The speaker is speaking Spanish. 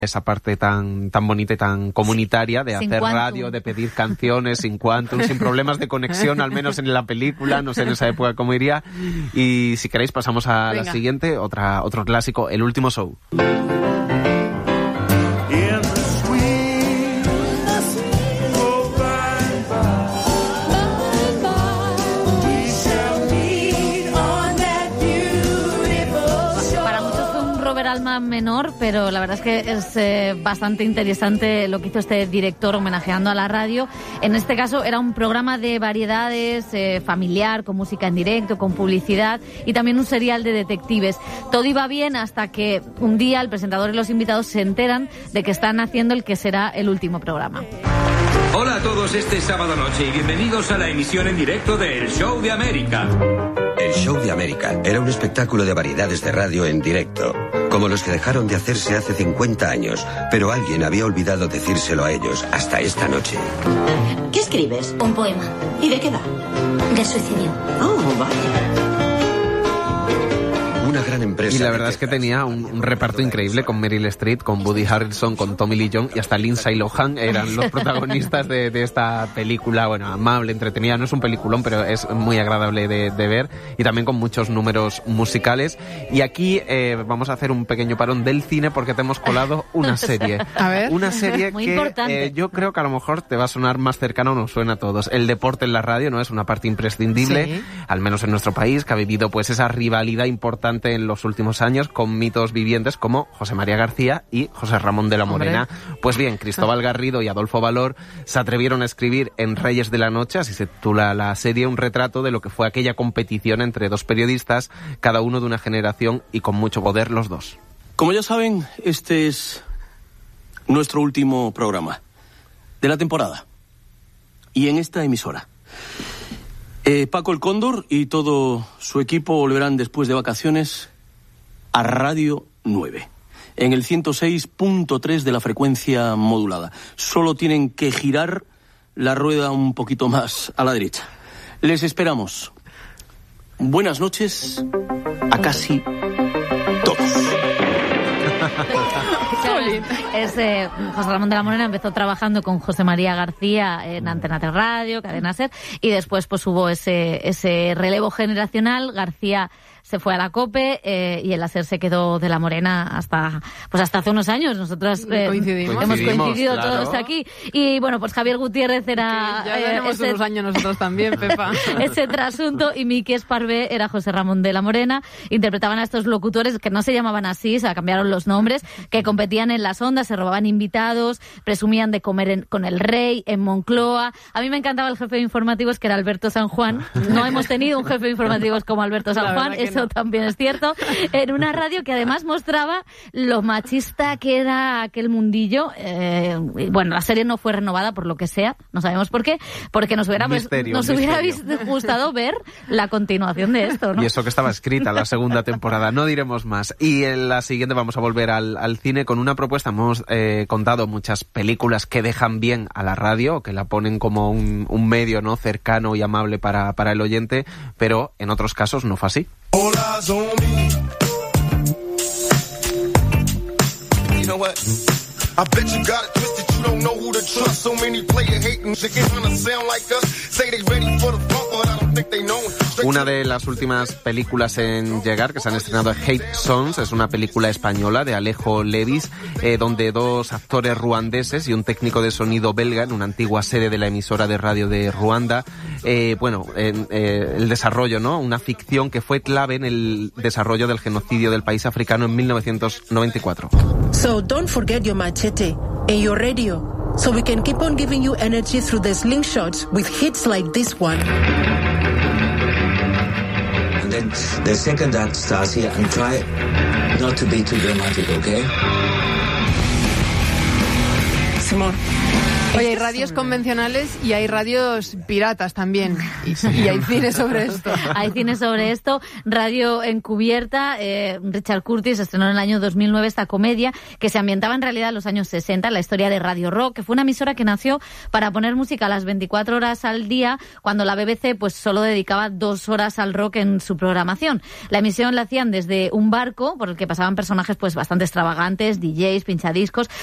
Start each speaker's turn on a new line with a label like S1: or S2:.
S1: esa parte tan bonita y tan comunitaria de hacer radio, de pedir canciones sin quantum, sin problemas de conexión, al menos en la película, no sé en esa época cómo iría. Y si queréis pasamos a la siguiente, otro clásico, El último show.
S2: Alma menor, pero la verdad es que es bastante interesante lo que hizo este director homenajeando a la radio. En este caso era un programa de variedades, familiar, con música en directo, con publicidad y también un serial de detectives. Todo iba bien hasta que un día el presentador y los invitados se enteran de que están haciendo el que será el último programa.
S3: Hola a todos, este es sábado noche y bienvenidos a la emisión en directo de El Show de América.
S4: El Show de América era un espectáculo de variedades de radio en directo, como los que dejaron de hacerse hace 50 años, pero alguien había olvidado decírselo a ellos hasta esta noche.
S5: ¿Qué escribes?
S6: Un poema.
S5: ¿Y de qué va?
S6: De suicidio.
S5: Oh, vale.
S4: Una gran empresa.
S1: Y la verdad es que tenía un reparto increíble con Meryl Streep, con Woody Harrelson, con Tommy Lee Jones y hasta Lindsay Lohan eran los protagonistas de esta película, bueno, amable, entretenida, no es un peliculón, pero es muy agradable de ver y también con muchos números musicales. Y aquí vamos a hacer un pequeño parón del cine porque te hemos colado una serie.
S7: A ver.
S1: Una serie
S2: muy
S1: que yo creo que a lo mejor te va a sonar más cercana o nos suena a todos. El deporte en la radio no es una parte imprescindible, sí, al menos en nuestro país, que ha vivido pues esa rivalidad importante en los últimos años con mitos vivientes como José María García y José Ramón de la Morena. Hombre. Pues bien, Cristóbal Garrido y Adolfo Valor se atrevieron a escribir en Reyes de la Noche, así se titula la serie, un retrato de lo que fue aquella competición entre dos periodistas, cada uno de una generación y con mucho poder los dos.
S8: Como ya saben, este es nuestro último programa de la temporada y en esta emisora. Paco el Cóndor y todo su equipo volverán después de vacaciones a Radio 9, en el 106.3 de la frecuencia modulada. Solo tienen que girar la rueda un poquito más a la derecha. Les esperamos. Buenas noches a casi todos.
S2: José Ramón de la Morena empezó trabajando con José María García en Antena 3 Radio, Cadena SER, y después pues hubo ese relevo generacional. García se fue a la COPE y el SER se quedó de la Morena hasta hace unos años. Nosotras hemos coincidido claro, todos aquí. Y bueno, pues Javier Gutiérrez era...
S7: ya tenemos unos años nosotros también, Pepa.
S2: Ese trasunto, y Miki Esparvé era José Ramón de la Morena. Interpretaban a estos locutores que no se llamaban así, se cambiaron los nombres, que competían en las ondas, se robaban invitados, presumían de comer con el rey en Moncloa. A mí me encantaba el jefe de informativos, que era Alberto San Juan. No hemos tenido un jefe de informativos como Alberto San Juan, eso no. También es cierto, en una radio que además mostraba lo machista que era aquel mundillo. Bueno, la serie no fue renovada por lo que sea, no sabemos por qué, porque nos hubiera gustado ver la continuación de esto, ¿no?
S1: Y eso que estaba escrita la segunda temporada, no diremos más. Y en la siguiente vamos a volver al cine con una propuesta. Hemos contado muchas películas que dejan bien a la radio, que la ponen como un medio, ¿no?, cercano y amable para el oyente, pero en otros casos no fue así.
S9: All eyes on me. You know what? I bet you got it twisted, you don't know who to trust. So many player hating, shit get trying to sound like us. Say they ready for the funk, but I don't think they know.
S1: Una de las últimas películas en llegar, que se han estrenado, Hate Songs, es una película española de Alejo Levis, donde dos actores ruandeses y un técnico de sonido belga en una antigua sede de la emisora de radio de Ruanda, el desarrollo, ¿no?, una ficción que fue clave en el desarrollo del genocidio del país africano en 1994.
S10: So don't forget your machete and your radio, so we can keep on giving you energy through the slingshots with hits like this one.
S11: And then the second act starts here, and try not to be too dramatic, okay?
S10: Simón.
S7: Oye, hay radios convencionales y hay radios piratas también. Y hay cine sobre esto.
S2: Hay cine sobre esto. Radio Encubierta. Richard Curtis estrenó en el año 2009 esta comedia que se ambientaba en realidad en los años 60, la historia de Radio Rock, que fue una emisora que nació para poner música a las 24 horas al día, cuando la BBC pues solo dedicaba 2 horas al rock en su programación. La emisión la hacían desde un barco por el que pasaban personajes pues bastante extravagantes, DJs, pinchadiscos,